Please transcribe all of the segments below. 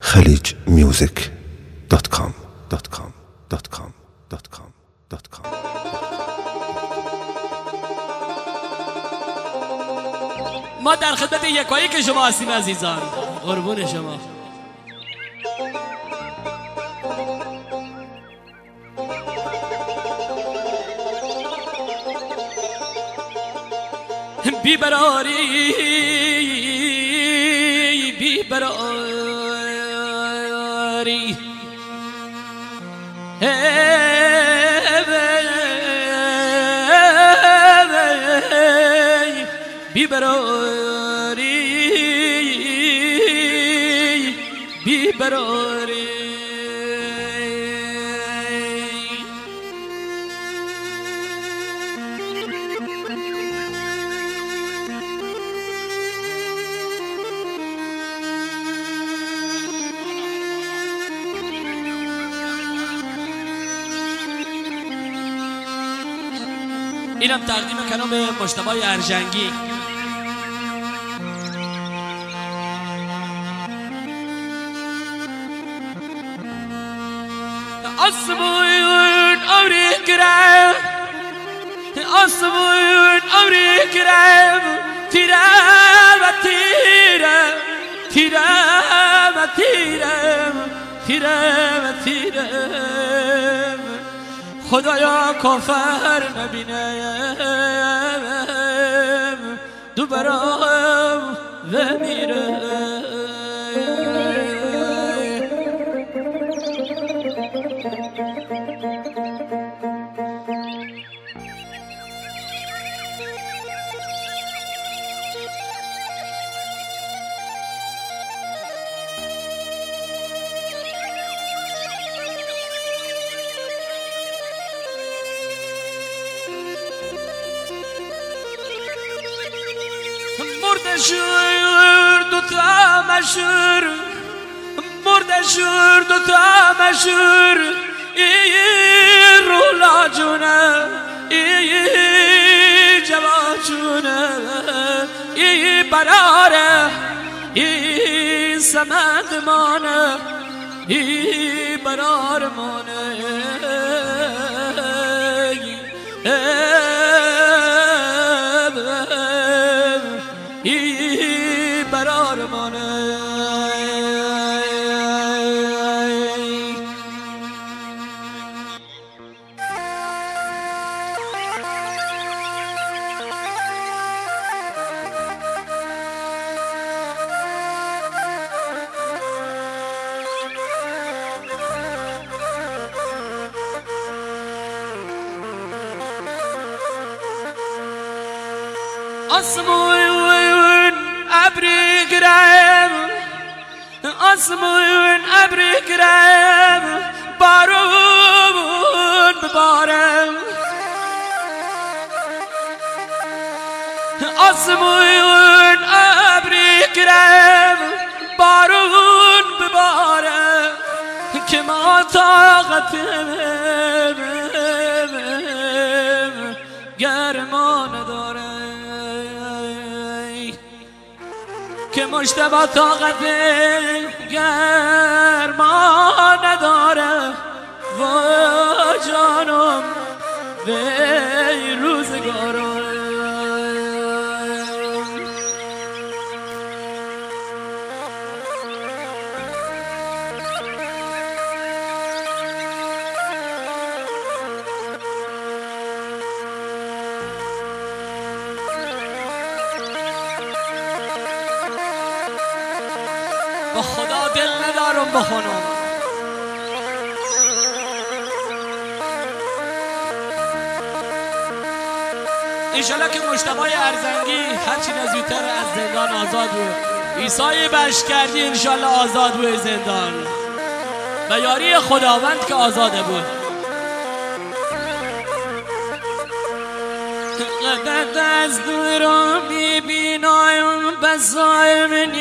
khalijmusic.com. ما در خدمت یکایی که شما هستیم عزیزان، قربون شما. بیبراری بیبراری بیبراری بیبراری. اینم تقدیم کنم به مجتبی ارجنگی. آسمون آوری گرم، آسمون آوری گرم، تیرم و تیرم، تیرم و تیرم، تیرم و تیرم. خدایا کافر نبینم، دو برام و میرم. مردشور دوتا مشور، مردشور دوتا مشور، ای رولا جونه، ای جوا جونه، ای براره، ای سمند مانه، ای برار مانه. برار مانه. آسمون ابری گرم، آسمون ابری گرم، بارون ببارم. آسمون ابری گرم، بارون ببارم، که ما طاقتم گرما نداره، که مجتبی طاقت گرما نداره. و جانم وی روزگارم. با خدا دل ندارم بخونم. انشالله که مجتبی ارجنگی هرچی نزدیکتر از زندان آزاد بود. عیسی بشکردی انشالله آزاد بود زندان، و یاری خداوند که آزاده بود. قدرت از دور میبینایم بسای من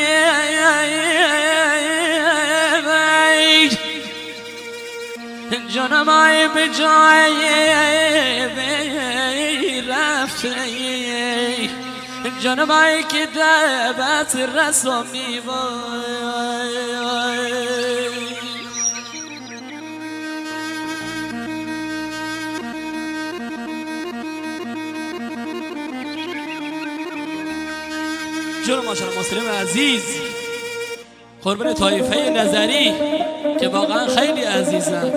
جانم ای به جای رفته، جانم ای که دعوت رسا میوای. جون ماشاءالله مسلم عزیز، قربان طایفه نظری که واقعا خیلی عزیزن.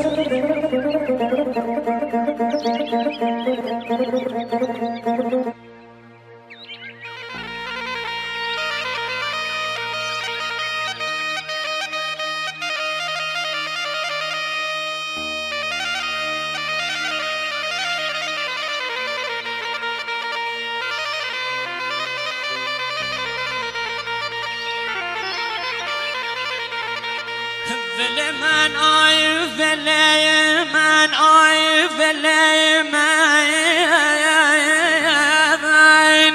ولی من آی ولی من آی ولی من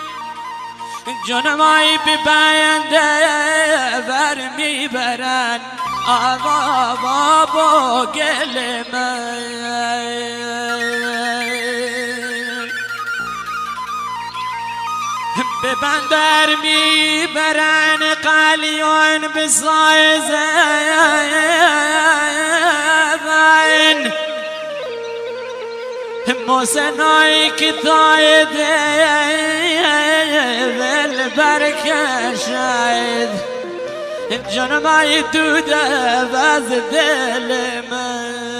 جانم آی ببینده بر میبرن آوا با گل من به بندر میبرن قلیون به سایزن موسنایی که تایده ول برکشد جانم ای دوده باز دل من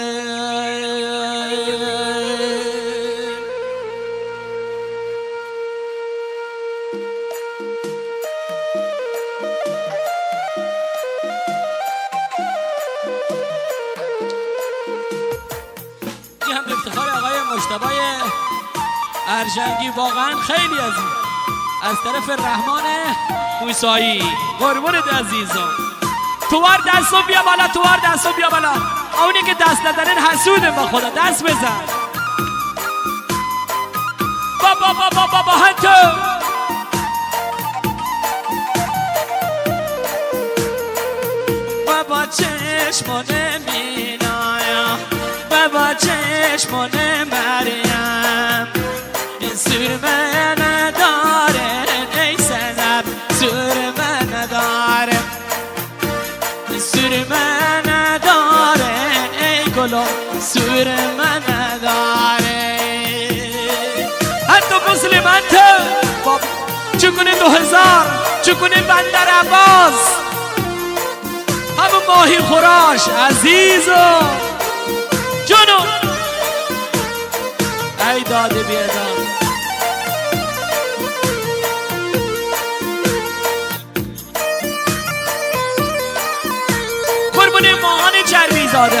هم به افتخار آقای مجتبی ارجنگی، واقعا خیلی از طرف رحمان موسایی، قربونت عزیزم. توار دستو بیا بالا، توار دستو بیا بالا. اونی که دست ندارن حسوده با خدا، دست بزن. بابا هنتو بابا چشمونه مینایا، بابا چشمونه مریم سرمه نداره ای سنب، سرمه نداره، سرمه نداره ای گلو، سرمه نداره. حتی مسلمان تو چکنه 2000 چکنه بندر عباس همون ماهی خوراش عزیزو جونو ای داده بیادم قربون ماهان چربی زاده.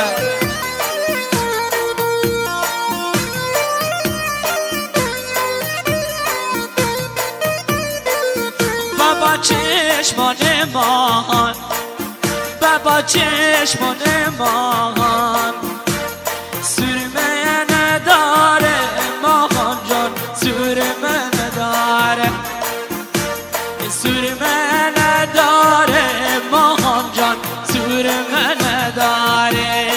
بابا چشمان ماهان، بابا چشمان ماهان سرمه نداره ماهان جان، سرمه نداره، سرمه نداره ماهان جان، سرمه نداره.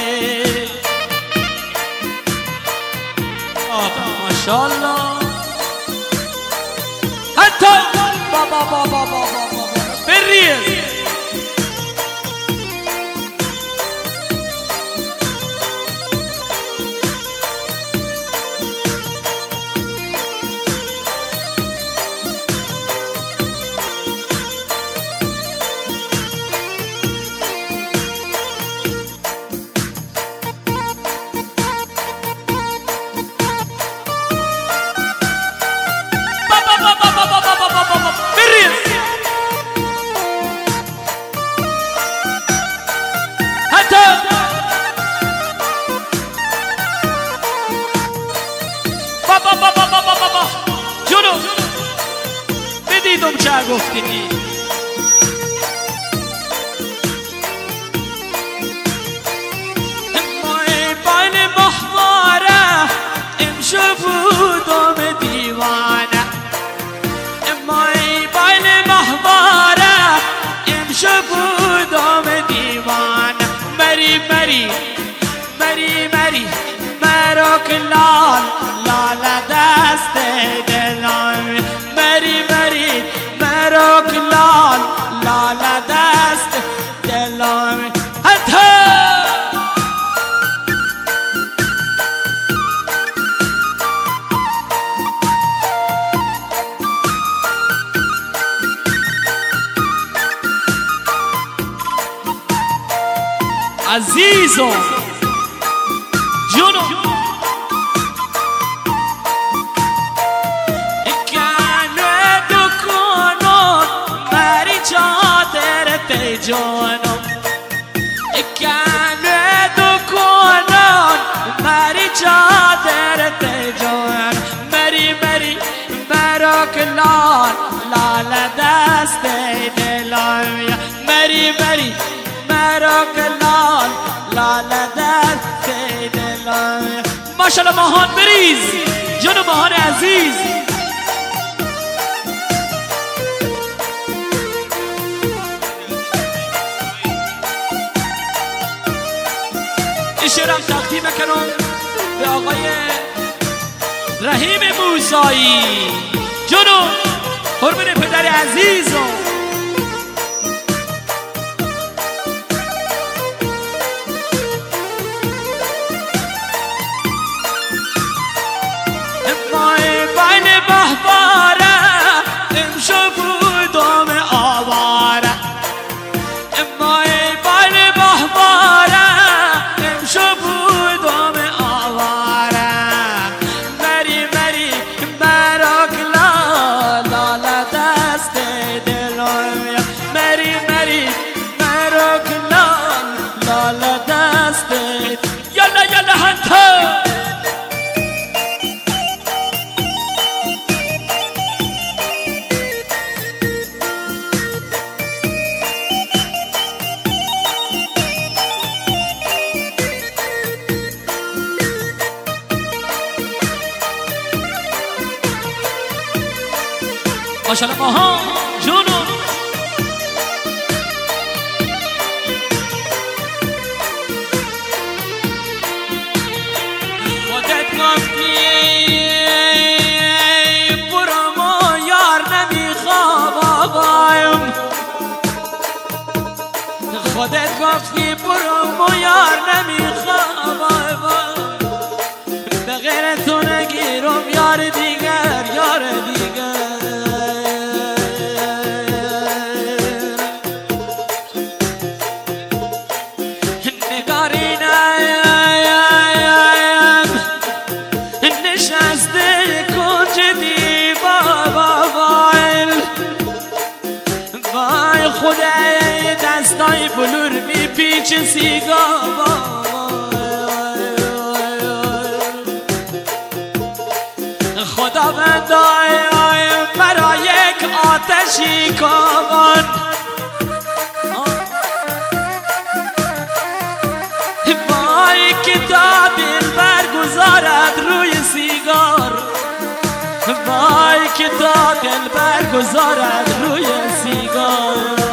آقا ماشاءالله حتی بابا بریز بابا جونو بدیدم چه گفتینی. مای بین محواره امشب بودم دیوانه، مای بین محواره امشب بودم دیوانه. مری مری مری مری مراک لال لال دست دلم، مری مری مراک لال لال دست دلم. حتی عزیزم جونم کنه دکانم مری چادر تی جانم کنه دکانم مری چادر تی جانم مری مری مراک لال لال دست دلم مری مری مراک لال لال دست دلم ماشاءالله ماهان بریز جون ماهان عزیز این شعرم تقدیم کنم به آقای رحیم موسایی جونو قربون پدر عزیزم مای بین بهباره امشو بودم آواره مای بین بهباره امشو بودم آواره مری مری مراک لال دست دلم مری مری مراک لال دست یلا یلا هنتا ماشاءالله ماها جونو خودت گفتی برو ما یار نمیخوام آقایم خودت گفتی برو ما یار نمیخوام آقایم به غیر تو نگیرم یار دیگر یار دیگر نشسته کنج دیوار وای خدای دستای بلور میپیچه سیگار خداوندای مرا یک آتشی کن وای که تا دل برگذارد روی سیگار وای که تا دل برگذارد روی سیگار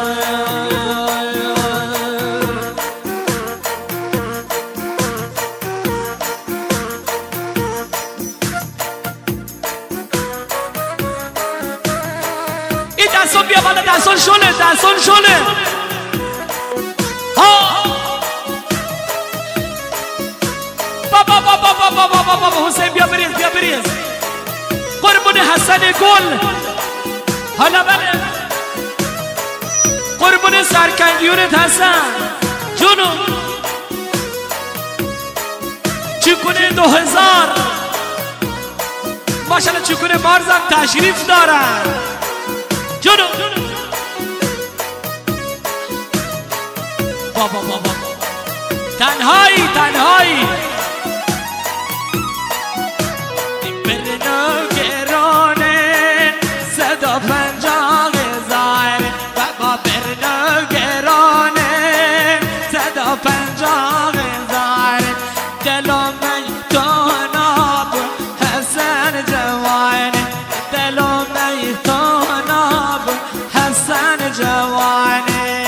این دستان بیا بالا دستان شله دستان شله بابا حسین بیا بریز بیا بریز قربون حسن گل حالا بله قربون سرکنگیونت حسن جونو چکونه 2000 ماشاءالله چکونه مارزم تشریف دارن جونو بابا تنهایی تنهایی برنگرانه صدا 50,000 بابا برنگرانه صدا 50,000 دلم میتونم حسن جوان دلم میتونم حسن جوان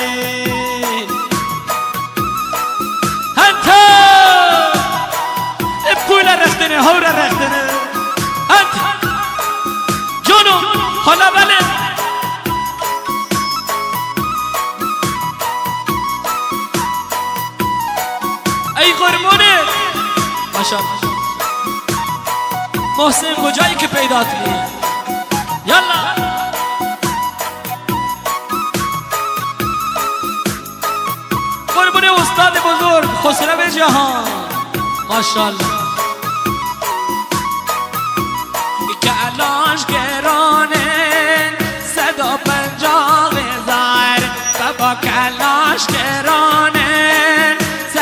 انت پول رختنه هور رختنه جونو حالا بله ای قربونه ماشاءالله محسن کجایی که پیدا کنی یلا قربونه استاد بزرگ خسرو جهان ماشاءالله کلاش گرانه 150,000 بابا کلاش گرانه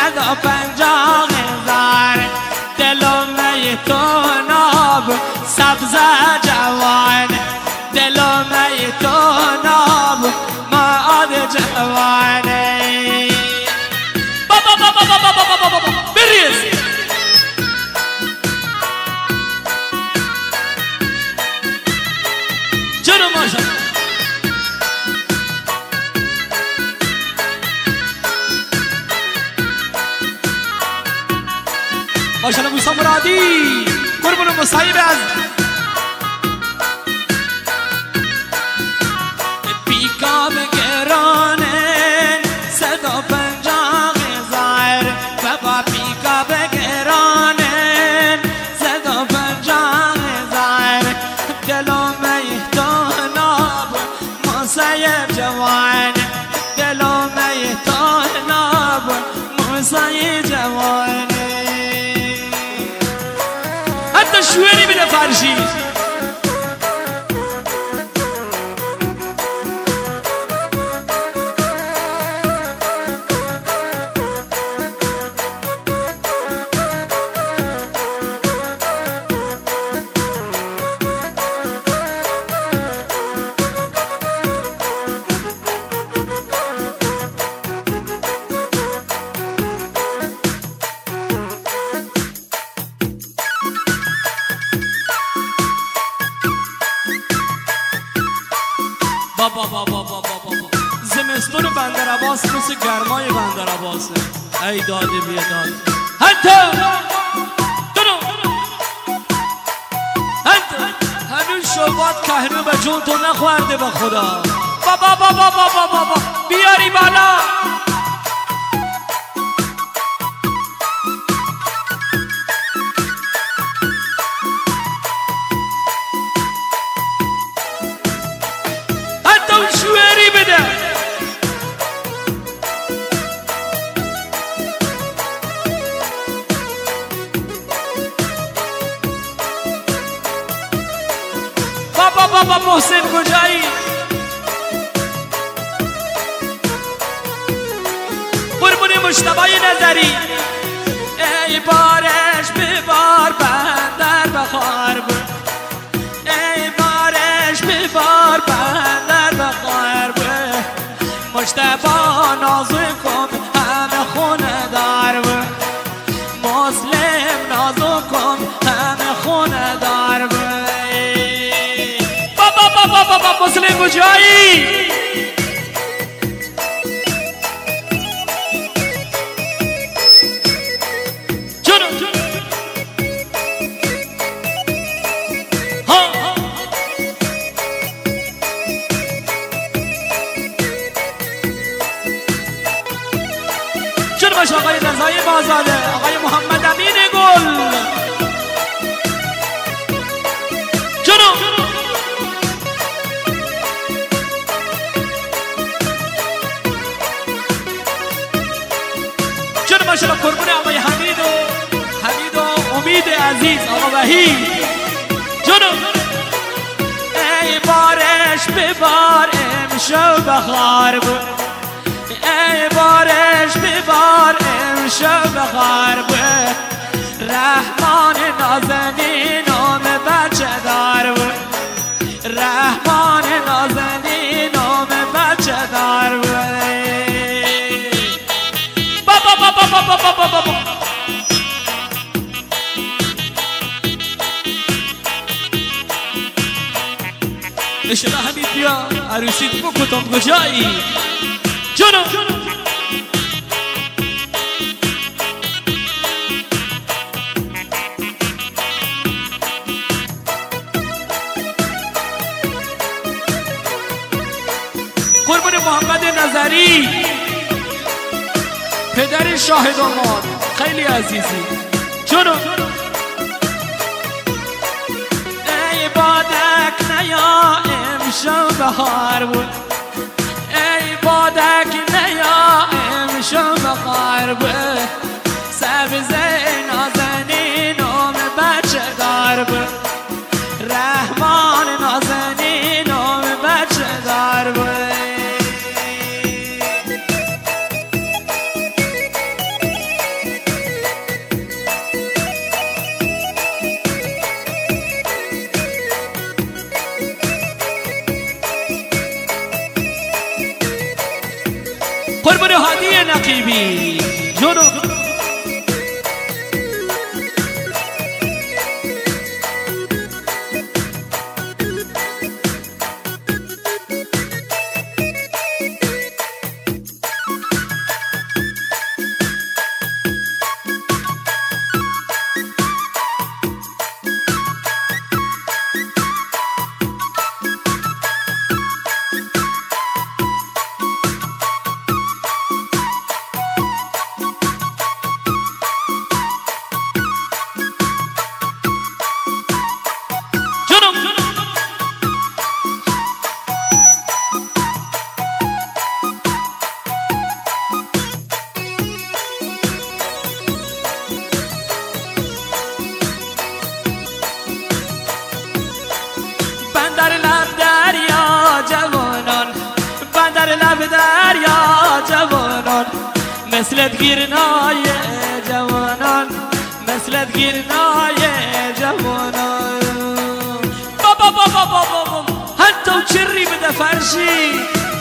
150,000 دلم میتون آب سبز جوان دلم میتون آب معاد جوانه بابا بابا بابا بابا بابا بریز چرا ماشاءالله ماشاءالله موسی مرادی قربون مصیب از پیکاب گرانه 150,000 بابا پیکاب گرانه 150,000 دلم میتون آب مصیب جوان دلم میتون آب مصیب جوان حتی شوری بده فرشی بابا بابا بابا بابا زمستون بندر عباس مثل گرمای بندر عباسه ای داده بیا داده حتی هنوز شبات کهنو به جون تو نخورده با خدا بابا بابا بابا بابا بیاری بالا شوری بده بابا بابا محسن کجایی قربون مجتبی نظری ای بارش ببار بندر بخار بود ای بارش ببار بندر بخار بود مجتبی نازکم همه خونه دار بود مسلم نازکم همه خونه دار بود بابا بابا بابا مسلم کجایی باش آقای رضای بازاده آقای محمد امین گل جنو جنو ماشاءالله قربون آقای حمید و امید عزیز آقا وحید جنو ای بارش ببار امشب بخار بود ای بارش ببار امشب بخار بود رحمان نازنین نام بچه دار بود رحمان نازنین نام بچه دار بود بابا بابا بابا بابا بابا اشاره همین بیا عروسی تو کتم کجایی جنو قربون محمد نظری پدر شاه داماد خیلی عزیزی جنو ای بادک نیا امشب بهار بود ای بادک نیا امشب بهار بود رقیبی جونو بندر لب دریا جوانان بندر لب دریا جوانان مثلت گیرنای جوانان مثلت گیرنای جوانان بابا بابا بابا حتی چری بده فرشی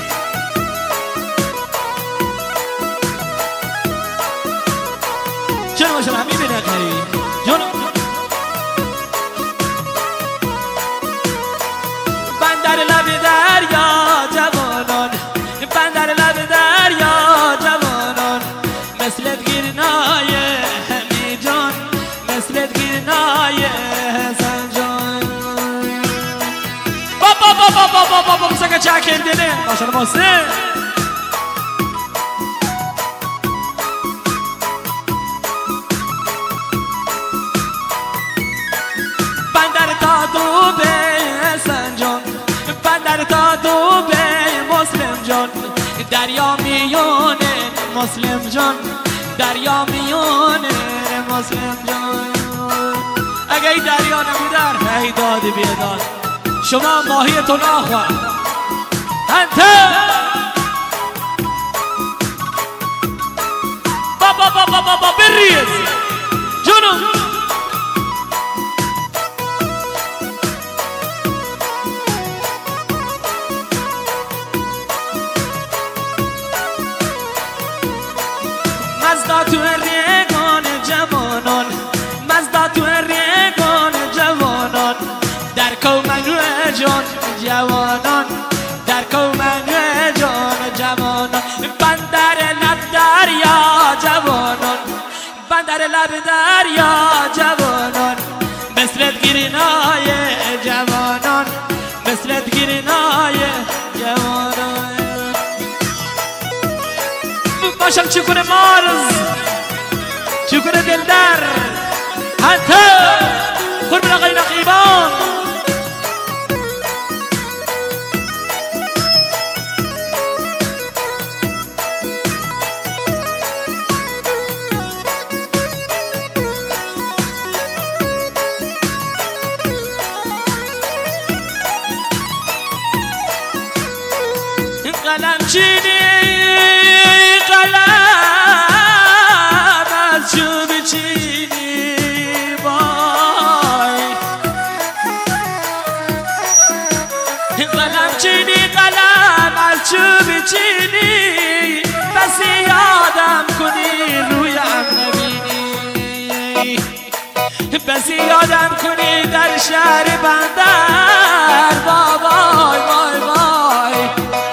چرا ما شما همین نکری جونو بندر لب دریا جوانان بندر لب دریا جوانان مثلت گیرنای همی جان مثلت گیرنای حسن جان بابا بابا بابا بابا بسکه چه کندینه باشن باسه بندر تا دو به حسن جان بندر تا دو به مسلم جان دریا میونه مسلم جان دریا میونه مسلم جان اگه این دریا نبودر هی دادی بیداد شما ماهیتون آخواه انته بابا بابا بابا بریز جنو مزدا تو ریگان جوانان مزدا تو ریگان جوانان در کومنو جان جوانان در کومنو جان جوانان بندر لب دریا جوانان بندر لب دریا جوانان مثلت گیرنای جوانان مثلت گیرنای جوانان باشم چی کنه مارز چی کنه دلدر حتی قربون آقای نقیبان قلم چینی قلم از چوب چینی وای قلم چینی قلم از چوب چینی بس یادم کنی رویم نبینی بس یادم کنی در شهر بندر وای وای وای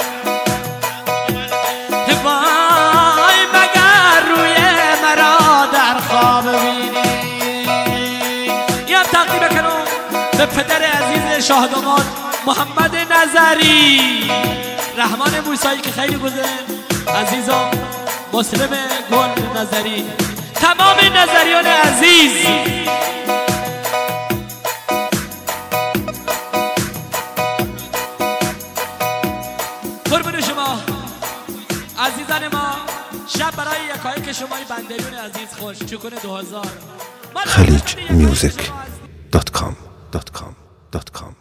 به پدر عزیز شاهداماد محمد نظری رحمان موسایی که خیلی گذر عزیزم مسلم گل نظری تمام نظریان عزیز قربون شما عزیزان ما شب برای یکایک شما بندریون عزیز خوش چکن 2000 خلیجmusic.com